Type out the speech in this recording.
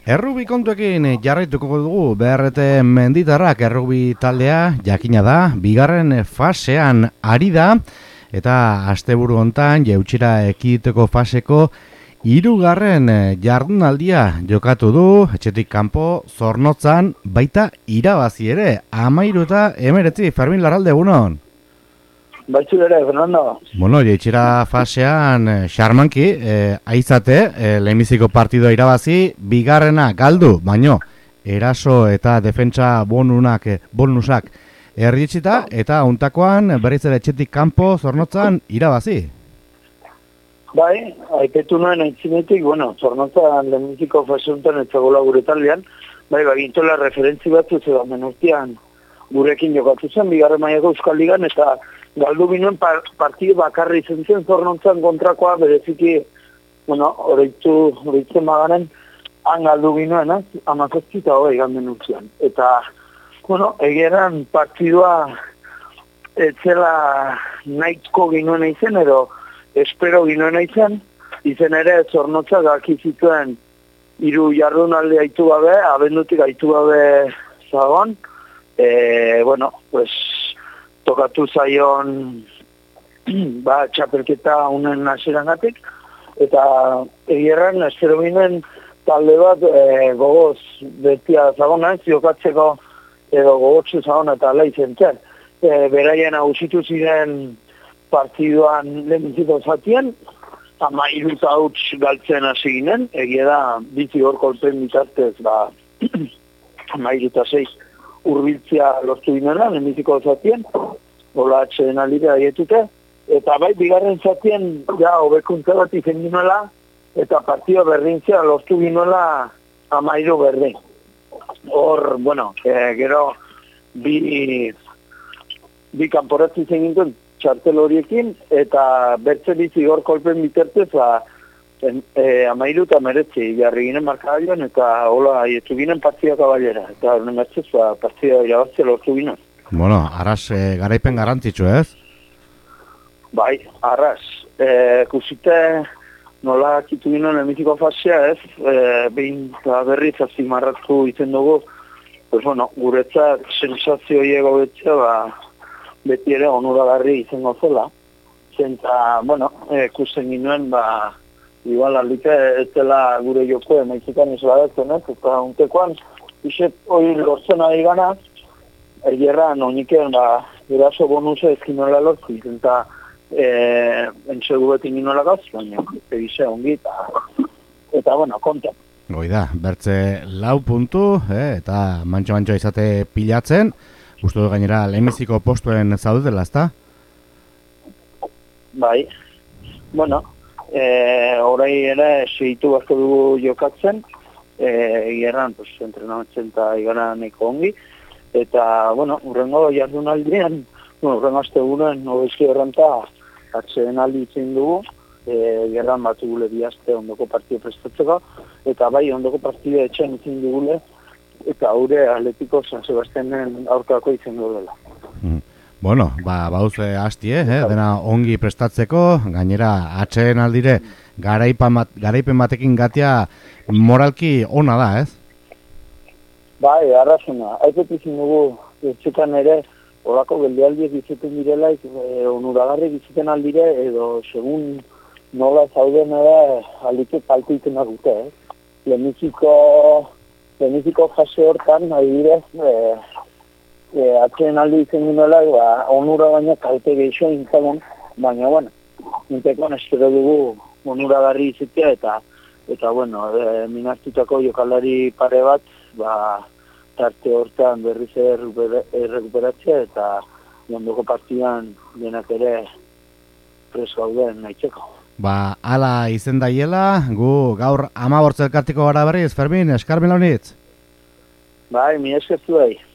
Errubi kontuekin jarraituko dugu, BRT Menditarrak errubi taldea jakina da, bigarren fasean ari da, eta asteburu hontan jautxira ekiditeko faseko hirugarren jardunaldia jokatu du, etxetik kanpo Zornotzan baita irabazi ere, 13-19, Fermin Larralde, egunon. Baitzu ere, Fernando. Bueno, jaitxera fasean xarmanki, aizate, lehenbiziko partidua irabazi, bigarrena galdu, baino, eraso eta defentsa bonusak erdietsita, eta untakoan berriz ere etxetik kanpo Zornotzan irabazi. Bai, aipetu nuen aitzinetik, Zornotzan lehenbiziko fase honetan etzagola gure taldean, bai, bagintola referentzi batzu zeda menurtian gurekin jokatu zen, bigarren mailako Euskal Ligan, eta galdu binuen partidu bakarri izan zen Zornotzan kontrakoa, bereziki, horitzen maganen, han galdu binuen, 17 eta 20 ganden urtean. Eta, egeran partidua etzela nahiko ginuen izen, edo espero ginuen izen ere Zornotzak akizituen 3 jardunaldi aitu gabe, abendutik aitu gabe zagon, tokatu zaion txapelketa unen hasierangatik, eta egierran espero ginen talde bat gogoz betia zagona, ziokatzeko edo gogotsu zagona eta ala izen zen. Beraien hausitu ziren partiduan lehenbiziko zatien, 13 hauts galtzen hasi ginen, egia da bizi hor kolpen bitartez, 13-6 urbiltzia lortu ginena, lehenbiziko zatien, hola atxeden aldire aietute, eta bai, bigarren zatien, hobekuntza bat izen ginoela, eta partida berdintzia lortu ginoela 13 berdin. Hor, gero, bi kanporatzi zen gintuen txartel horiekin, eta bertze bizi hor kolpen bitartez, 13 eta 19 jarri ginen markagailuan, eta hola aietu ginen partida kabalera, eta horren bertzez partida irabazia lortu ginen. Arras garaipen garrantzitsu, ez? Bai, arras. Kusite nola kitu ginen lehenbiziko fasea, ez? Behin berriz azimarratu izen dugu, guretzat sensazio hiego betzea, beti ere onuragarri izango zela. Zenta, kusten ginen, igual aldite ez dela gure joko emaitzetan izbadatzen, eta untekoan, iset hori lortzen ari gana, ergerran oiniken, eraso bonusa ezkinoela lortzi, eta entxegu beti ginoela gaz, baina egize ongi, eta konta. Goida, bertze 4 puntu, eta mantxo izate pilatzen, uste du gainera lehenbiziko postuen zaudetela, ezta? Bai, orai ere segitu bazko dugu jokatzen, egeran, entrenamentzen eta igara neko ongi, eta, urrengo jardunaldian, urrengo astegunen, obezki erranta, atzeen aldi itzen dugu, gerran batu gule bihazte ondoko partio prestatzeko, eta bai, ondoko partio etxen itzen dugule, eta haure Atletiko San Sebastianen aurkako itzen dugula. Bauz hastie, dena ongi prestatzeko, gainera atxeen aldire garaipen batekin gatia moralki ona da, ez? Bai, arrazuna. Aipet izin dugu, etxetan ere, horako geldealdiek izuten direla, onuragarri izuten aldire, edo segun nola zauden ere aldike kaltu itenak dute, Lehenbiziko fase hortan, adibidez, atzeen aldi izen ginoela, onura baina kalte gehiago intzalon, baina, nintekoan espero dugu onuragarri izatea, eta minartutako jokalari pare bat, tarte hortan berriz errekuperatzea, eta ondoko partidan denak ere preso gauden nahitzeko. Ala izen daiela, gu gaur 15 elkartiko gara berriz, Fermin, eskarmen launitz? Bai, mi eskertu bai.